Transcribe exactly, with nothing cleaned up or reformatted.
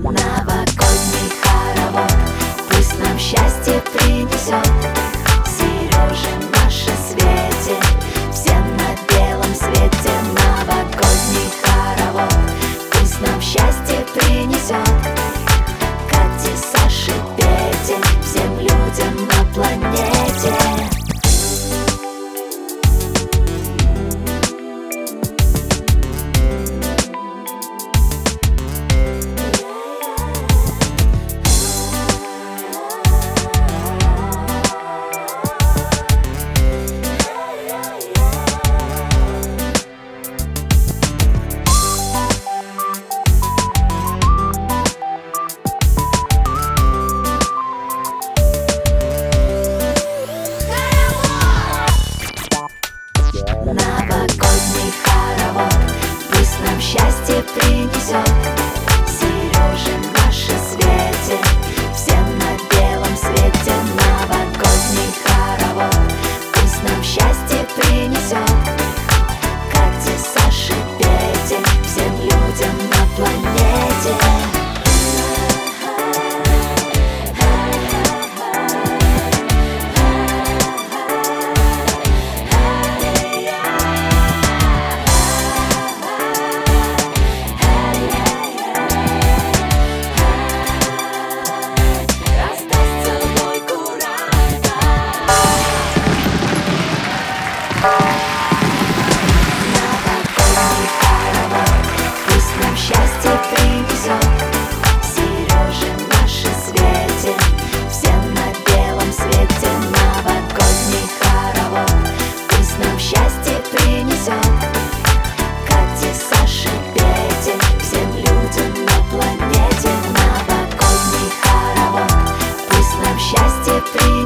Новогодний хоровод пусть нам счастье принесет. Сережа, Маша, Свете, всем на белом свете. Новогодний хоровод пусть нам счастье принесет. Кате, Саше, Пете, всем людям на планете. Новогодний хоровод пусть нам счастье принесет. Сережа, Маша, Свете, всем на белом свете. Новогодний хоровод пусть нам счастье принесет. Кате, Саше, Пете, всем людям на планете. Счастье принесет. Сережа, Маша, Свете, всем на белом свете. Новогодний хоровод пусть нам счастье принесет. Кате, Саше, Пете, всем людям на планете. Новогодний хоровод пусть нам счастье принесет.